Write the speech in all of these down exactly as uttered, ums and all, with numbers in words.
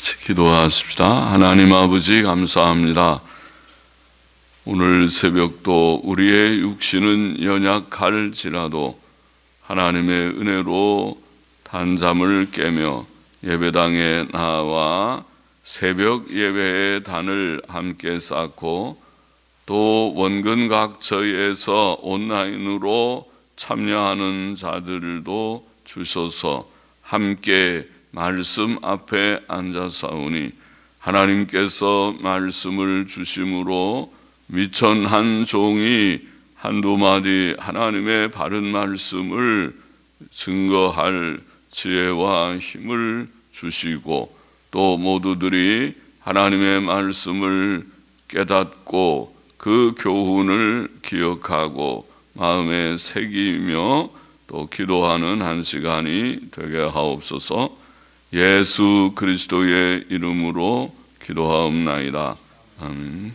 같이 기도하십시다. 하나님 아버지 감사합니다. 오늘 새벽도 우리의 육신은 연약할지라도 하나님의 은혜로 단잠을 깨며 예배당에 나와 새벽 예배의 단을 함께 쌓고 또 원근 각처에서 온라인으로 참여하는 자들도 주셔서 함께 말씀 앞에 앉아사오니 하나님께서 말씀을 주심으로 미천 한 종이 한두 마디 하나님의 바른 말씀을 증거할 지혜와 힘을 주시고 또 모두들이 하나님의 말씀을 깨닫고 그 교훈을 기억하고 마음에 새기며 또 기도하는 한 시간이 되게 하옵소서. 예수 그리스도의 이름으로 기도하옵나이다. 아멘.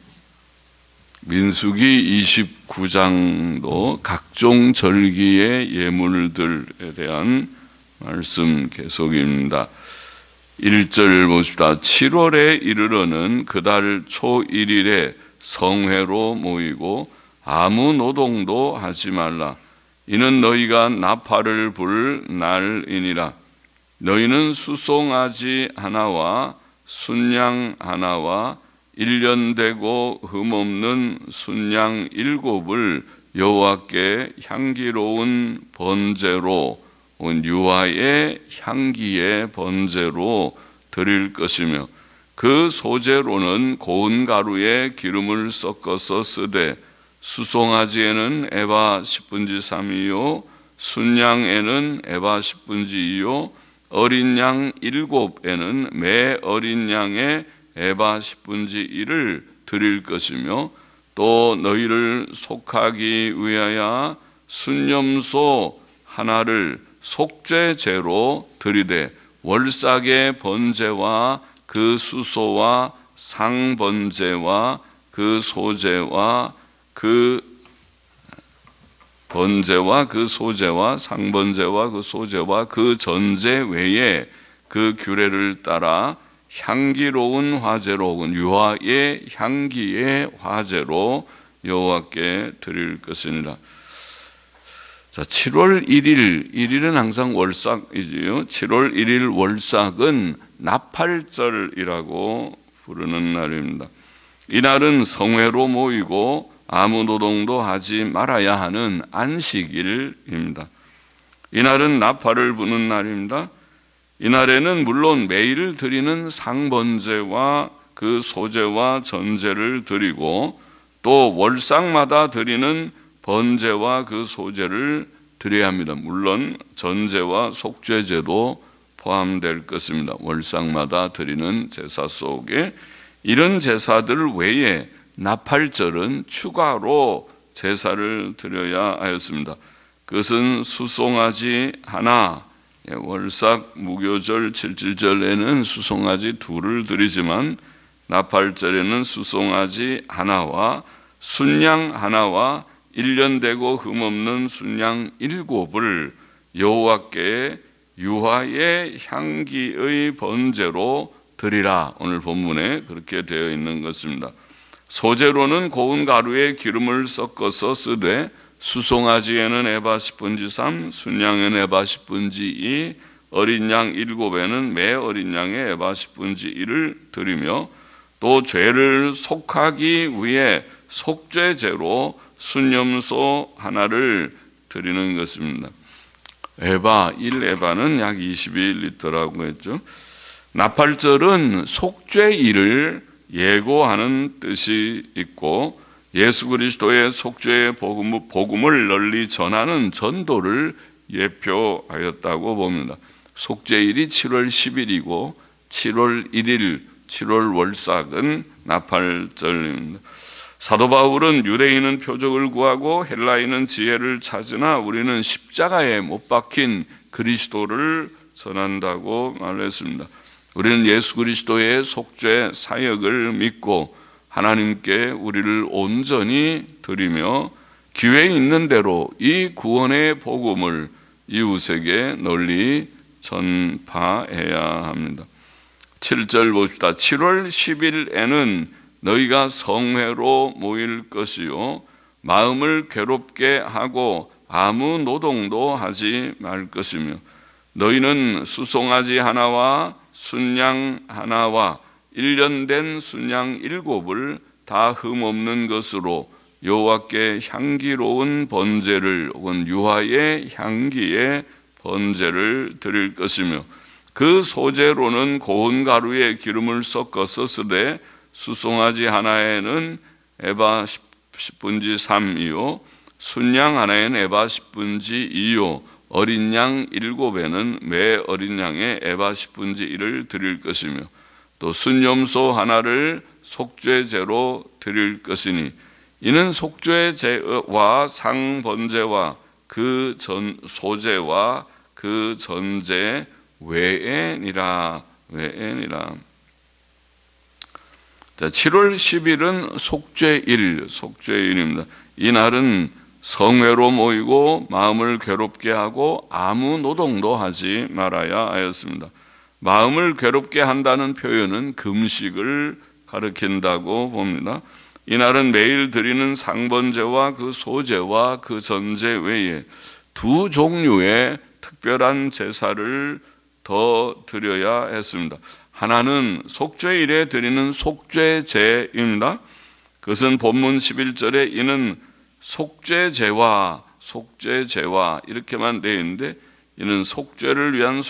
민수기 이십구 장도 각종 절기의 예물들에 대한 말씀 계속입니다. 일 절 보십시다. 칠월에 이르러는 그달 초 일 일에 성회로 모이고 아무 노동도 하지 말라. 이는 너희가 나팔을 불 날이니라. 너희는 수송아지 하나와 순양 하나와 일 년 되고 흠없는 순양 일곱을 여호와께 향기로운 번제로 유화의 향기의 번제로 드릴 것이며 그 소제로는 고운 가루에 기름을 섞어서 쓰되 수송아지에는 에바 십분지 삼이요 순양에는 에바 십분지 이요 어린 양 일곱에는 매 어린 양의 에바 십분지 일을 드릴 것이며 또 너희를 속하기 위하여 순념소 하나를 속죄제로 드리되 월삭의 번제와 그 수소와 상번제와 그 소제와 그 번제와 그 소제와 상번제와 그 소제와 그 전제 외에 그 규례를 따라 향기로운 화제로 혹은 유화의 향기의 화제로 여호와께 드릴 것이니라. 자, 칠월 일일, 일일은 항상 월삭이지요. 칠월 일일 월삭은 나팔절이라고 부르는 날입니다. 이날은 성회로 모이고 아무 노동도 하지 말아야 하는 안식일입니다. 이날은 나팔을 부는 날입니다. 이날에는 물론 매일 드리는 상번제와 그 소제와 전제를 드리고 또 월삭마다 드리는 번제와 그 소제를 드려야 합니다. 물론 전제와 속죄제도 포함될 것입니다. 월삭마다 드리는 제사 속에 이런 제사들 외에 나팔절은 추가로 제사를 드려야 하였습니다. 그것은 수송아지 하나, 월삭 무교절 칠칠절에는 수송아지 둘을 드리지만 나팔절에는 수송아지 하나와 순양 하나와 일 년 되고 흠없는 순양 일곱을 여호와께 유화의 향기의 번제로 드리라. 오늘 본문에 그렇게 되어 있는 것입니다. 소제로는 고운 가루에 기름을 섞어서 쓰되 수송아지에는 에바 십분지 삼, 순양에는 에바 십분지 이, 어린 양 일곱에는 매 어린 양의 에바 십분지 일을 드리며 또 죄를 속하기 위해 속죄제로 순념소 하나를 드리는 것입니다. 에바, 일 에바는 약 이십일 리터라고 했죠. 나팔절은 속죄일을 예고하는 뜻이 있고 예수 그리스도의 속죄의 복음, 복음을 널리 전하는 전도를 예표하였다고 봅니다. 속죄일이 칠월 십일이고 칠월 일일, 칠월 월삭은 나팔절입니다. 사도 바울은 유대인은 표적을 구하고 헬라인은 지혜를 찾으나 우리는 십자가에 못 박힌 그리스도를 전한다고 말했습니다. 우리는 예수 그리스도의 속죄 사역을 믿고 하나님께 우리를 온전히 드리며 기회 있는 대로 이 구원의 복음을 이웃에게 널리 전파해야 합니다. 칠 절 봅시다. 칠월 십일에는 너희가 성회로 모일 것이요 마음을 괴롭게 하고 아무 노동도 하지 말 것이며 너희는 수송아지 하나와 순양 하나와 일 년 된 순양 일곱을 다 흠없는 것으로 여호와께 향기로운 번제를 혹은 유화의 향기의 번제를 드릴 것이며 그 소재로는 고운 가루에 기름을 섞어서 쓰되 수송아지 하나에는 에바 십분지 삼이요 순양 하나에는 에바 십분지 이요 어린 양 일곱에는 매 어린 양의 에바 십분지 일을 드릴 것이며 또 순염소 하나를 속죄제로 드릴 것이니 이는 속죄제와 상번제와 그 전 소제와 그 전제 외에니라 외에니라. 자, 칠월 십일은 속죄일, 속죄일입니다. 이 날은 성회로 모이고 마음을 괴롭게 하고 아무 노동도 하지 말아야 하였습니다. 마음을 괴롭게 한다는 표현은 금식을 가리킨다고 봅니다. 이날은 매일 드리는 상번제와 그 소제와 그 전제 외에 두 종류의 특별한 제사를 더 드려야 했습니다. 하나는 속죄일에 드리는 속죄제입니다. 그것은 본문 십일 절에 이는 속죄제와 속죄제와 이렇게만 되어 있는데 이는 속죄를 위한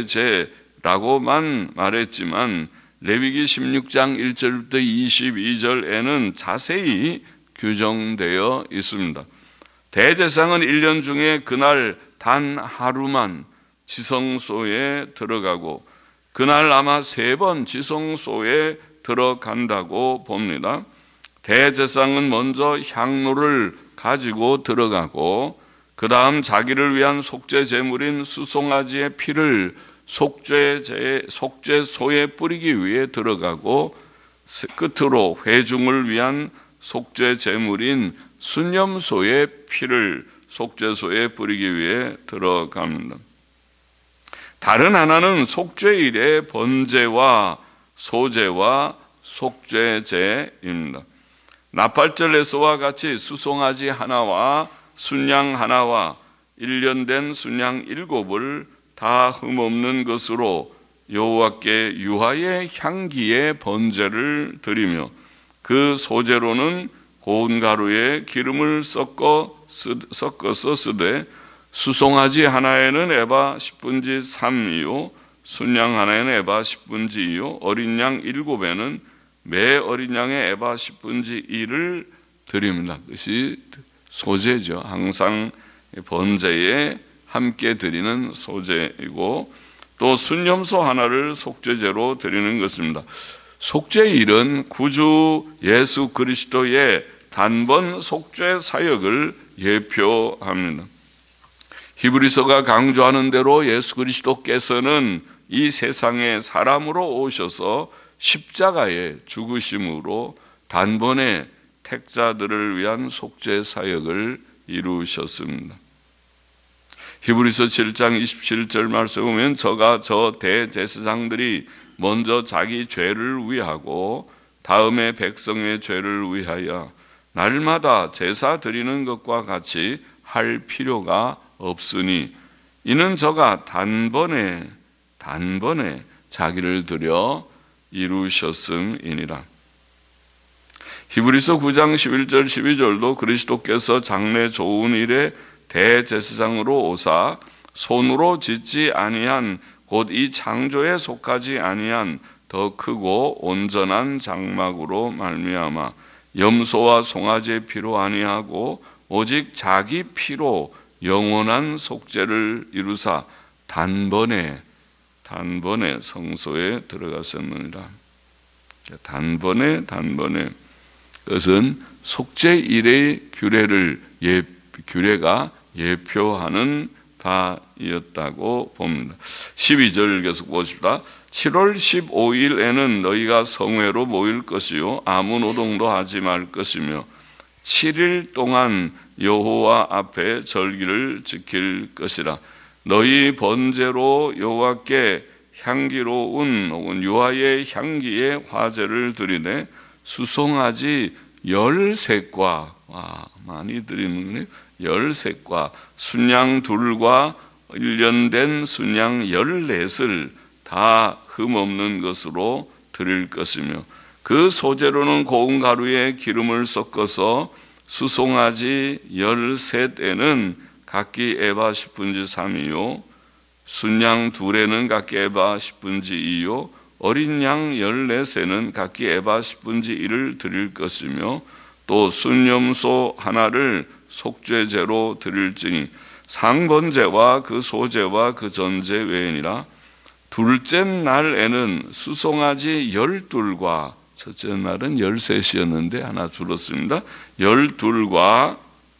속죄제라고만 말했지만 레위기 십육 장 일 절부터 이십이 절에는 자세히 규정되어 있습니다. 대제사장은 일 년 중에 그날 단 하루만 지성소에 들어가고 그날 아마 세 번 지성소에 들어간다고 봅니다. 대제사장은 먼저 향로를 가지고 들어가고 그 다음 자기를 위한 속죄 제물인 수송아지의 피를 속죄제, 속죄소에 뿌리기 위해 들어가고 끝으로 회중을 위한 속죄 제물인 순염소의 피를 속죄소에 뿌리기 위해 들어갑니다. 다른 하나는 속죄일의 번제와 소제와 속죄제입니다. 나팔절에서와 같이 수송아지 하나와 순양 하나와 일 년 된 순양 일곱을 다 흠없는 것으로 여호와께 유화의 향기의 번제를 드리며 그 소제로는 고운 가루에 기름을 섞어 섞어서 쓰되 수송아지 하나에는 에바 십분지 삼이요 순양 하나에는 에바 십분지 이요 어린 양 일곱에는 매 어린 양의 에바 십분지 일을 드립니다. 그것이 소제죠. 항상 번제에 함께 드리는 소제이고 또 순염소 하나를 속죄제로 드리는 것입니다. 속죄일은 구주 예수 그리스도의 단번 속죄 사역을 예표합니다. 히브리서가 강조하는 대로 예수 그리스도께서는 이 세상에 사람으로 오셔서 십자가에 죽으심으로 단번에 택자들을 위한 속죄 사역을 이루셨습니다. 히브리서 칠 장 이십칠 절 말씀에 보면 저가 저 대제사장들이 먼저 자기 죄를 위하고 다음에 백성의 죄를 위하여 날마다 제사 드리는 것과 같이 할 필요가 없으니 이는 저가 단번에 단번에 자기를 드려 이루셨음이니라. 히브리서 구 장 십일 절 십이 절도 그리스도께서 장래 좋은 일에 대제사장으로 오사 손으로 짓지 아니한 곧 이 창조에 속하지 아니한 더 크고 온전한 장막으로 말미암아 염소와 송아지의 피로 아니하고 오직 자기 피로 영원한 속죄를 이루사 단번에 단번에 성소에 들어가셨느니라. 단번에 단번에 그것은 속죄일의 규례를 예 규례가 예표하는 바이었다고 봅니다. 십이 절 계속 보십시다. 칠월 십오일에는 너희가 성회로 모일 것이요 아무 노동도 하지 말 것이며 칠 일 동안 여호와 앞에 절기를 지킬 것이라. 너희 번제로 여호와께 향기로운 혹은 유화의 향기의 화제를 드리되 수송아지 열셋과, 와, 많이 드리는 거네요. 열셋과 순양 둘과 일련된 순양 열넷을 다 흠없는 것으로 드릴 것이며 그 소재로는 고운 가루에 기름을 섞어서 수송아지 열셋에는 각기 에바 십분지 삼이요 순양 둘에는 각기 에바 십분지 이요 어린 양 열넷에는 각기 에바 십분지 일을 드릴 것이며 또 순염소 하나를 속죄제로 드릴지니 상번제와 그 소제와 그 전제 외에니라. 둘째 날에는 수송아지 열둘과, 첫째 날은 열셋이었는데 하나 줄었습니다. 열둘과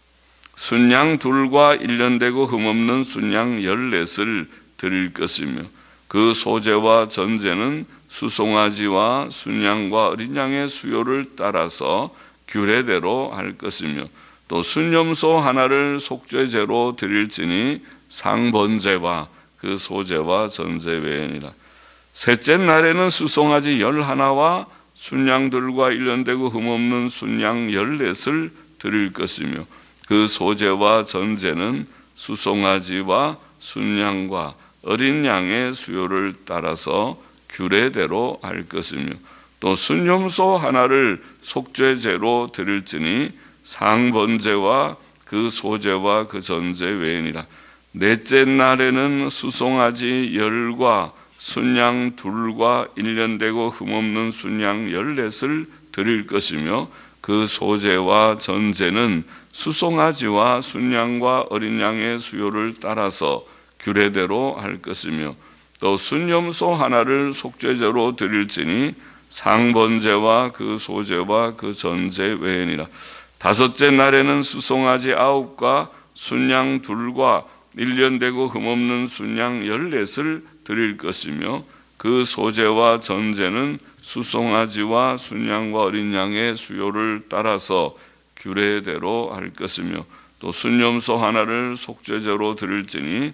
순양 둘과 일련되고 흠없는 순양 열넷을 드릴 것이며 그 소제와 전제는 수송아지와 순양과 어린 양의 수요를 따라서 규례대로 할 것이며 또 순염소 하나를 속죄제로 드릴지니 상번제와 그 소제와 전제 외에니라. 셋째 날에는 수송아지 열하나와 순양들과 일련되고 흠없는 순양 열넷을 드릴 것이며 그 소제와 전제는 수송아지와 순양과 어린 양의 수요를 따라서 규례대로 할 것이며 또 순염소 하나를 속죄제로 드릴지니 상번제와 그 소제와 그 전제 외에니라. 넷째 날에는 수송아지 열과 순양 둘과 일련되고 흠없는 순양 열넷을 드릴 것이며 그 소제와 전제는 수송아지와 순양과 어린 양의 수요를 따라서 규례대로 할 것이며 또 순염소 하나를 속죄제로 드릴지니 상번제와 그 소제와 그 전제 외에니라. 다섯째 날에는 수송아지 아홉과 순양 둘과 일련되고 흠없는 순양 열넷을 드릴 것이며 그 소제와 전제는 수송아지와 순양과 어린 양의 수요를 따라서 규례대로 할 것이며 또 순염소 하나를 속죄제로 드릴지니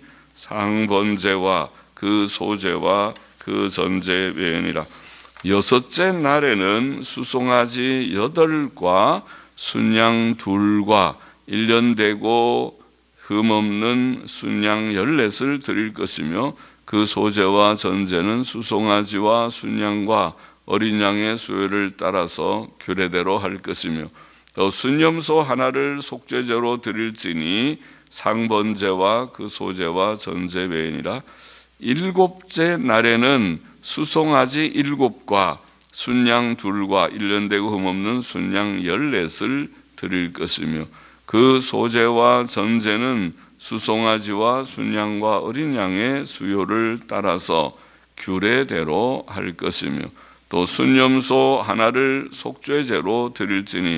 상번제와 그 소제와 그 전제 외에니라. 여섯째 날에는 수송아지 여덟과 순양 둘과 일련되고 흠없는 순양 열넷을 드릴 것이며 그 소제와 전제는 수송아지와 순양과 어린 양의 수요를 따라서 규례대로 할 것이며 또 순염소 하나를 속죄제로 드릴지니 상번제와 그 소제와 전제 외에니라. 일곱째 날에는 수송아지 일곱과 순양 둘과 일련되고 흠없는 순양 열넷을 드릴 것이며 그 소제와 전제는 수송아지와 순양과 어린 양의 수요를 따라서 규례대로 할 것이며 또 순염소 하나를 속죄제로 드릴지니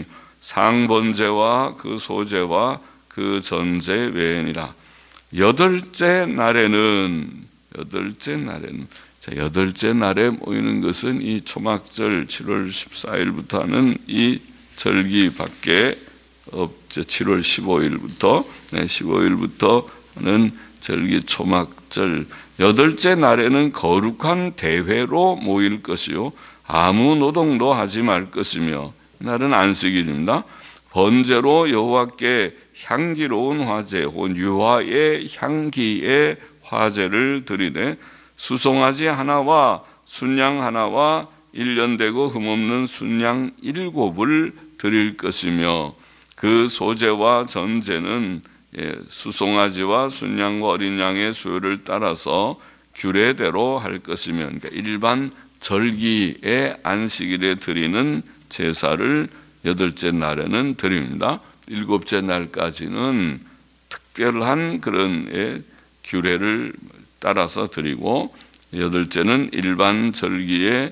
상번제와 그 소제와 그 전제 외에니라. 여덟째 날에는 여덟째 날에는 자, 여덟째 날에 모이는 것은 이 초막절 칠월 십사일부터 하는 이 절기밖에 없죠. 칠월 십오일부터 네, 십오일부터 하는 절기 초막절. 여덟째 날에는 거룩한 대회로 모일 것이요 아무 노동도 하지 말 것이며 날은 안식일입니다. 번제로 여호와께 향기로운 화제 혹은 유화의 향기의 화제를 드리되 수송아지 하나와 순양 하나와 일련되고 흠없는 순양 일곱을 드릴 것이며 그 소제와 전제는 수송아지와 순양과 어린 양의 수요를 따라서 규례대로 할 것이며 그러니까 일반 절기의 안식일에 드리는 제사를 여덟째 날에는 드립니다. 일곱째 날까지는 특별한 그런 규례를 따라서 드리고 여덟째는 일반 절기의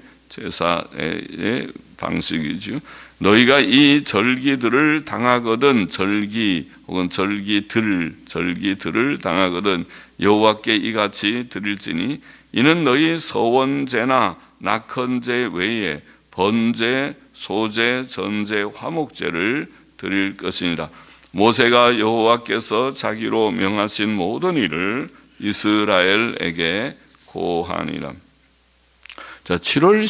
제사의 방식이죠. 너희가 이 절기들을 당하거든 절기 혹은 절기들 절기들을 당하거든 여호와께 이같이 드릴지니 이는 너희 서원제나 낙헌제 외에 번제, 소제, 전제, 화목제를 드릴 것이니라. 모세가 여호와께서 자기로 명하신 모든 일을 이스라엘에게 고하니라. 자, 칠월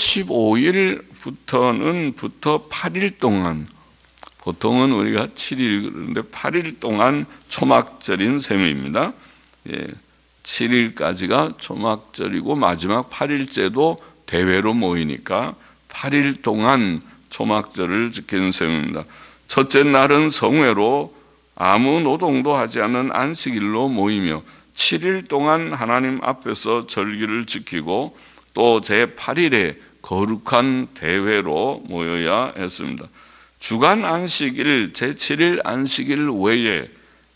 십오일부터는 부터 팔 일 동안, 보통은 우리가 칠 일 그러는데 팔 일 동안 초막절인 셈입니다. 예, 칠 일까지가 초막절이고 마지막 팔 일째도 대회로 모이니까 팔 일 동안 초막절을 지키는 셈입니다. 첫째 날은 성회로 아무 노동도 하지 않는 안식일로 모이며 칠 일 동안 하나님 앞에서 절기를 지키고 또 제팔 일에 거룩한 대회로 모여야 했습니다. 주간 안식일, 제칠 일 안식일 외에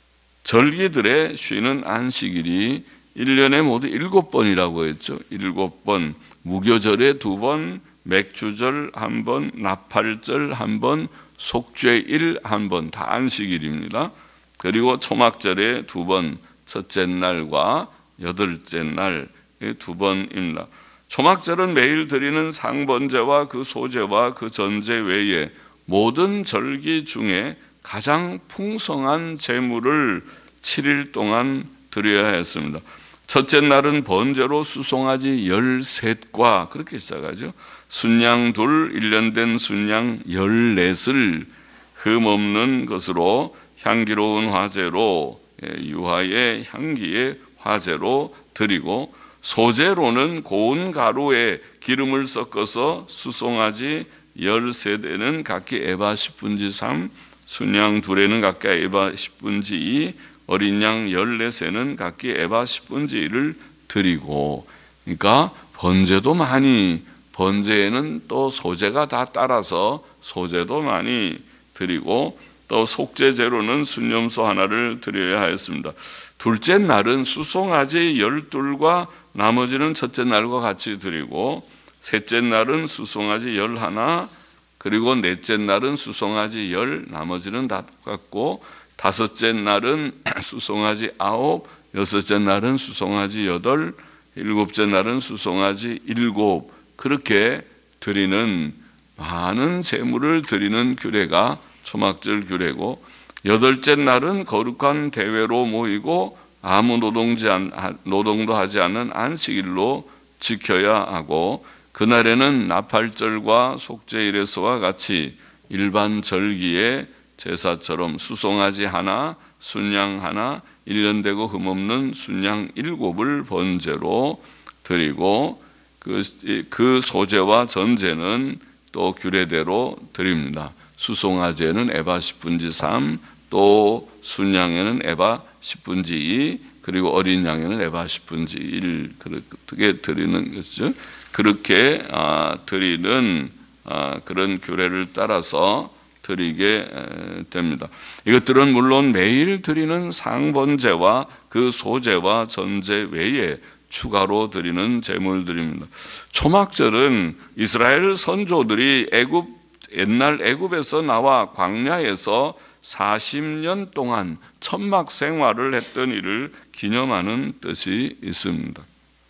절기들의 쉬는 안식일이 일 년에 모두 일곱 번이라고 했죠. 일곱 번, 무교절에 두 번, 맥주절 한 번, 나팔절 한 번, 속죄일 한 번, 다 안식일입니다. 그리고 초막절에 두 번, 첫째 날과 여덟째 날 두 번입니다. 초막절은 매일 드리는 상번제와 그 소제와 그 전제 외에 모든 절기 중에 가장 풍성한 제물을 칠 일 동안 드려야 했습니다. 첫째 날은 번제로 수송아지 열셋과 그렇게 시작하죠. 순양 둘, 일 년 된 순양 열넷을 흠없는 것으로 향기로운 화제로, 유화의 향기의 화제로 드리고, 소제로는 고운 가루에 기름을 섞어서 수송아지 열셋에는 각기 에바 십분지 삼, 순양 둘에는 각기 에바 십분지 이, 어린 양 열넷에는 각기 에바 십분지 일을 드리고, 그러니까 번제도 많이, 번제에는 또 소제가 다 따라서 소제도 많이 드리고, 또 속죄제로는 순염소 하나를 드려야 하였습니다. 둘째 날은 수송아지 열둘과 나머지는 첫째 날과 같이 드리고, 셋째 날은 수송아지 열하나, 그리고 넷째 날은 수송아지 열, 나머지는 다 똑같고, 다섯째 날은 수송아지 아홉, 여섯째 날은 수송아지 여덟, 일곱째 날은 수송아지 일곱, 그렇게 드리는 많은 제물을 드리는 규례가 초막절 규례고, 여덟째 날은 거룩한 대회로 모이고 아무 노동지 노동도 하지 않는 안식일로 지켜야 하고, 그날에는 나팔절과 속죄일에서와 같이 일반 절기의 제사처럼 수송아지 하나, 순양 하나, 일 년 되고 흠없는 순양 일곱을 번제로 드리고, 그, 그 소제와 전제는 또 규례대로 드립니다. 수송아지에는 에바 십분지 삼, 또 순양에는 에바 십분지 이, 그리고 어린 양에는 에바 십분지 일, 그렇게 드리는 것이죠. 그렇게 드리는 그런 규례를 따라서 드리게 됩니다. 이것들은 물론 매일 드리는 상번제와 그 소제와 전제 외에 추가로 드리는 제물들입니다. 초막절은 이스라엘 선조들이 애굽 옛날 애굽에서 나와 광야에서 사십 년 동안 천막 생활을 했던 일을 기념하는 뜻이 있습니다.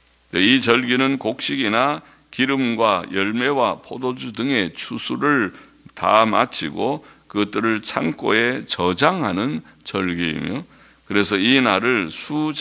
이 절기는 곡식이나 기름과 열매와 포도주 등의 추수를 다 마치고 그것들을 창고에 저장하는 절기이며, 그래서 이 날을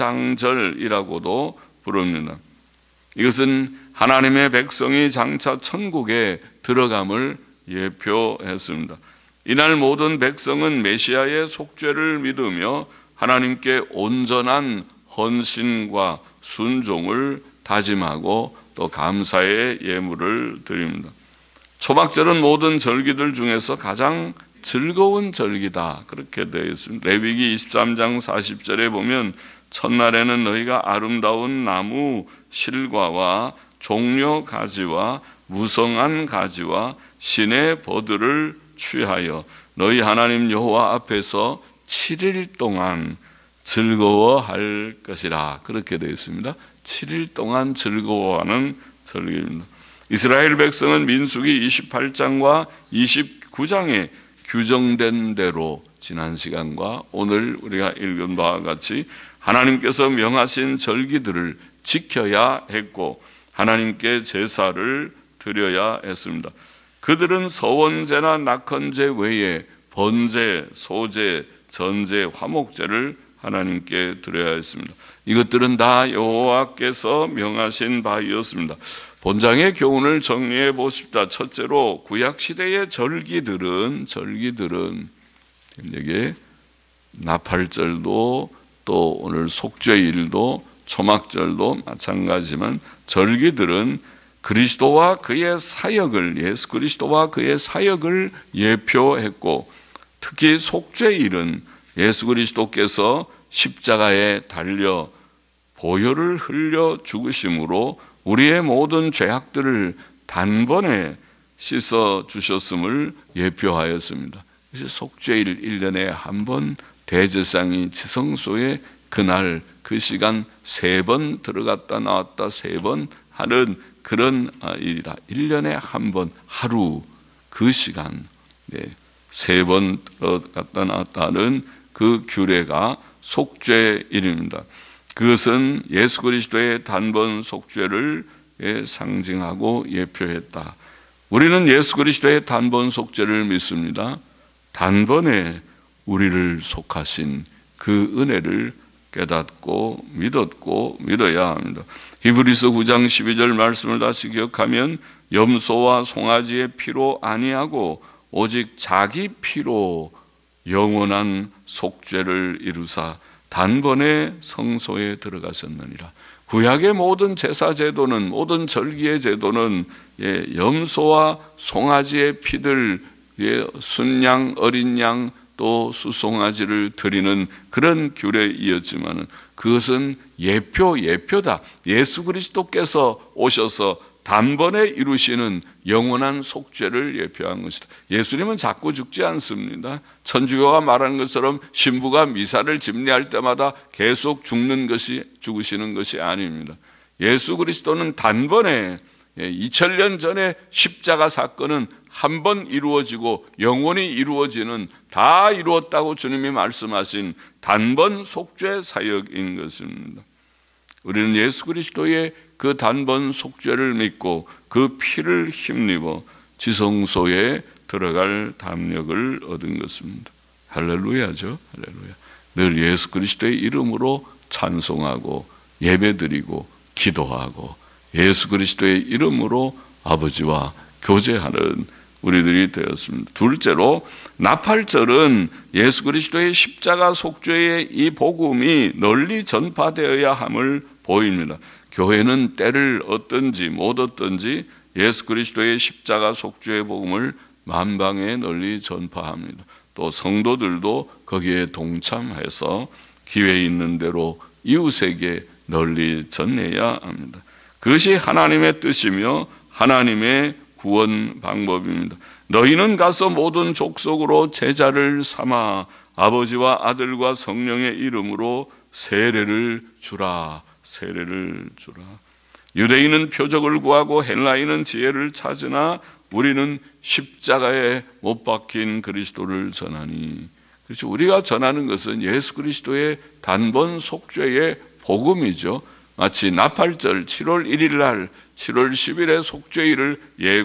수장절이라고도 부릅니다. 이것은 하나님의 백성이 장차 천국에 들어감을 예표했습니다. 이날 모든 백성은 메시아의 속죄를 믿으며 하나님께 온전한 헌신과 순종을 다짐하고 또 감사의 예물을 드립니다. 초막절은 모든 절기들 중에서 가장 즐거운 절기다, 그렇게 되어 있습니다. 레위기 이십삼 장 사십 절에 보면 첫날에는 너희가 아름다운 나무 실과와 종려 가지와 무성한 가지와 신의 버들을 취하여 너희 하나님 여호와 앞에서 칠 일 동안 즐거워할 것이라, 그렇게 되어 있습니다. 칠 일 동안 즐거워하는 절기입니다. 이스라엘 백성은 민수기 이십팔 장과 이십구 장에 규정된 대로 지난 시간과 오늘 우리가 읽은 바와 같이 하나님께서 명하신 절기들을 지켜야 했고 하나님께 제사를 드려야 했습니다. 그들은 서원제나 낙헌제 외에 번제, 소제, 전제, 화목제를 하나님께 드려야 했습니다. 이것들은 다 여호와께서 명하신 바이었습니다. 본장의 교훈을 정리해 보십시다. 첫째로 구약 시대의 절기들은 절기들은 여기 나팔절도 또 오늘 속죄일도 초막절도 마찬가지지만 절기들은 그리스도와 그의 사역을 예수 그리스도와 그의 사역을 예표했고 특히 속죄일은 예수 그리스도께서 십자가에 달려 보혈을 흘려 죽으심으로 우리의 모든 죄악들을 단번에 씻어 주셨음을 예표하였습니다. 그래서 속죄일 일 년에 한 번 대제사장이 지성소에 그날 그 시간 세 번 들어갔다 나왔다 세 번 하는 그런 일이라 일 년에 한 번 하루 그 시간 세 번 들어갔다 나왔다 하는 그 규례가 속죄일입니다. 그것은 예수 그리스도의 단번 속죄를 상징하고 예표했다. 우리는 예수 그리스도의 단번 속죄를 믿습니다. 단번에 우리를 속하신 그 은혜를 깨닫고 믿었고 믿어야 합니다. 히브리서 구 장 십이 절 말씀을 다시 기억하면 염소와 송아지의 피로 아니하고 오직 자기 피로 영원한 속죄를 이루사 단번에 성소에 들어가셨느니라. 구약의 모든 제사 제도는 모든 절기의 제도는 예, 염소와 송아지의 피들 예, 순양 어린 양 또 수송아지를 드리는 그런 규례이었지만 그것은 예표 예표다. 예수 그리스도께서 오셔서 단번에 이루시는 영원한 속죄를 예표한 것이다. 예수님은 자꾸 죽지 않습니다. 천주교가 말하는 것처럼 신부가 미사를 집례할 때마다 계속 죽는 것이 죽으시는 것이 아닙니다. 예수 그리스도는 단번에 이천 년 전에 십자가 사건은 한 번 이루어지고 영원히 이루어지는 다 이루었다고 주님이 말씀하신 단번 속죄 사역인 것입니다. 우리는 예수 그리스도의 그 단번 속죄를 믿고 그 피를 힘입어 지성소에 들어갈 담력을 얻은 것입니다. 할렐루야죠. 할렐루야. 늘 예수 그리스도의 이름으로 찬송하고 예배드리고 기도하고 예수 그리스도의 이름으로 아버지와 교제하는 우리들이 되었습니다. 둘째로 나팔절은 예수 그리스도의 십자가 속죄의 이 복음이 널리 전파되어야 함을 보입니다. 교회는 때를 얻든지 못 얻든지 예수 그리스도의 십자가 속죄의 복음을 만방에 널리 전파합니다. 또 성도들도 거기에 동참해서 기회 있는 대로 이웃에게 널리 전해야 합니다. 그것이 하나님의 뜻이며 하나님의 구원 방법입니다. 너희는 가서 모든 족속으로 제자를 삼아 아버지와 아들과 성령의 이름으로 세례를 주라. 세례를 주라. 유대인은 표적을 구하고 헬라인은 지혜를 찾으나 우리는 십자가에 못 박힌 그리스도를 전하니. 그렇죠. 우리가 전하는 것은 예수 그리스도의 단번 속죄의 복음이죠. 마치 나팔절 칠월 일일 날 칠월 십일의 속죄일을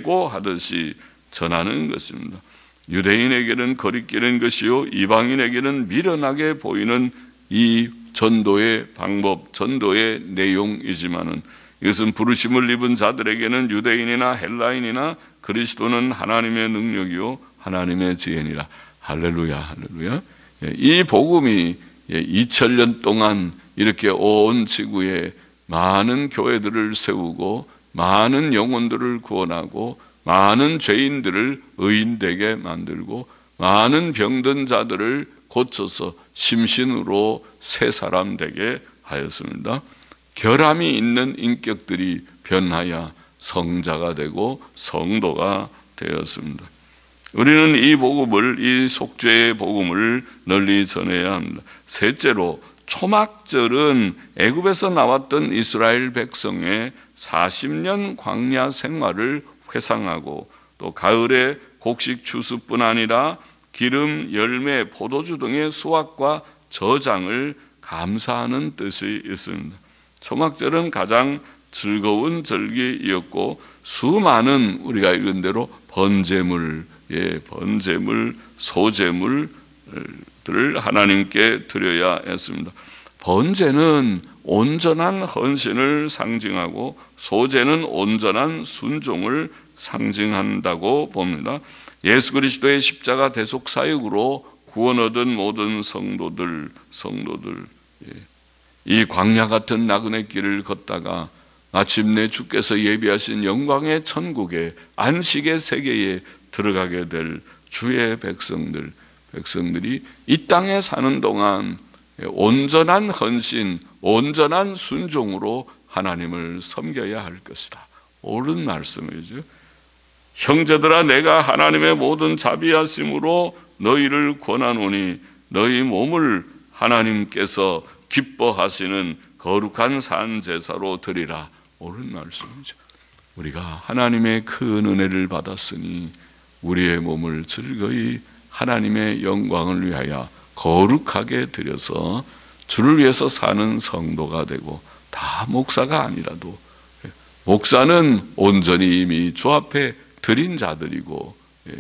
예고하듯이 전하는 것입니다. 유대인에게는 거리끼는 것이요 이방인에게는 미련하게 보이는 이 전도의 방법, 전도의 내용이지만은 이것은 부르심을 입은 자들에게는 유대인이나 헬라인이나 그리스도는 하나님의 능력이요 하나님의 지혜니라. 할렐루야, 할렐루야. 이 복음이 이천 년 동안 이렇게 온 지구에 많은 교회들을 세우고 많은 영혼들을 구원하고 많은 죄인들을 의인되게 만들고 많은 병든 자들을 고쳐서 심신으로 새 사람 되게 하였습니다. 결함이 있는 인격들이 변하여 성자가 되고 성도가 되었습니다. 우리는 이 복음을, 이 속죄의 복음을 널리 전해야 합니다. 셋째로 초막절은 애굽에서 나왔던 이스라엘 백성의 사십 년 광야 생활을 회상하고 또 가을에 곡식 추수뿐 아니라 기름, 열매, 포도주 등의 수확과 저장을 감사하는 뜻이 있습니다. 초막절은 가장 즐거운 절기이었고 수많은 우리가 읽은 대로 번제물, 예, 번제물, 소제물들을 하나님께 드려야 했습니다. 번제는 온전한 헌신을 상징하고 소제는 온전한 순종을 상징한다고 봅니다. 예수 그리스도의 십자가 대속 사역으로 구원 얻은 모든 성도들, 성도들, 이 광야 같은 나그네 길을 걷다가 마침내 주께서 예비하신 영광의 천국에 안식의 세계에 들어가게 될 주의 백성들, 백성들이 이 땅에 사는 동안 온전한 헌신, 온전한 순종으로 하나님을 섬겨야 할 것이다. 옳은 말씀이죠. 형제들아, 내가 하나님의 모든 자비하심으로 너희를 권하노니 너희 몸을 하나님께서 기뻐하시는 거룩한 산 제사로 드리라. 옳은 말씀이죠. 우리가 하나님의 큰 은혜를 받았으니 우리의 몸을 즐거이 하나님의 영광을 위하여 거룩하게 드려서 주를 위해서 사는 성도가 되고, 다 목사가 아니라도, 목사는 온전히 이미 주 앞에 드린 자들이고,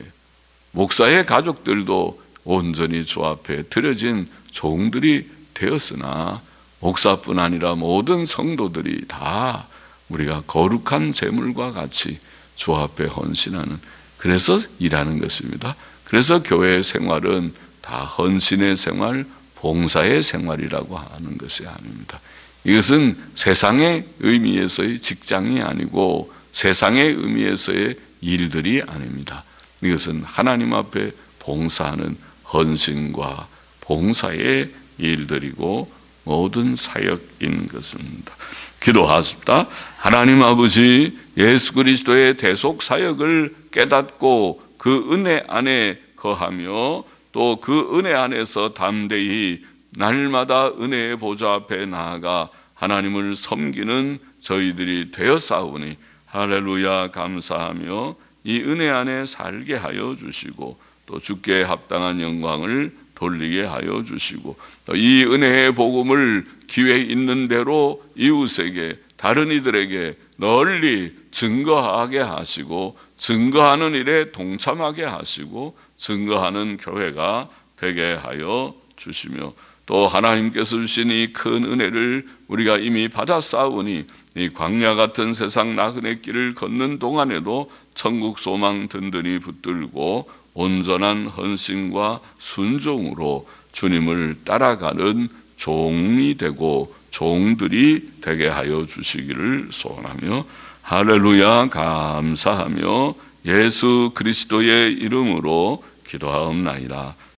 목사의 가족들도 온전히 주 앞에 드려진 종들이 되었으나 목사뿐 아니라 모든 성도들이 다 우리가 거룩한 제물과 같이 주 앞에 헌신하는, 그래서 일하는 것입니다. 그래서 교회의 생활은 다 헌신의 생활, 봉사의 생활이라고 하는 것이 아닙니다. 이것은 세상의 의미에서의 직장이 아니고 세상의 의미에서의 일들이 아닙니다. 이것은 하나님 앞에 봉사하는 헌신과 봉사의 일들이고 모든 사역인 것입니다. 기도하십니다. 하나님 아버지, 예수 그리스도의 대속 사역을 깨닫고 그 은혜 안에 거하며 또 그 은혜 안에서 담대히 날마다 은혜의 보좌 앞에 나아가 하나님을 섬기는 저희들이 되었사오니 할렐루야 감사하며 이 은혜 안에 살게 하여 주시고 또 주께 합당한 영광을 돌리게 하여 주시고 또 이 은혜의 복음을 기회 있는 대로 이웃에게, 다른 이들에게 널리 증거하게 하시고 증거하는 일에 동참하게 하시고 증거하는 교회가 되게 하여 주시며 또 하나님께서 주신 이 큰 은혜를 우리가 이미 받았사오니 이 광야 같은 세상 나그네 길을 걷는 동안에도 천국 소망 든든히 붙들고 온전한 헌신과 순종으로 주님을 따라가는 종이 되고 종들이 되게 하여 주시기를 소원하며 할렐루야 감사하며 예수 그리스도의 이름으로 기도하옵나이다.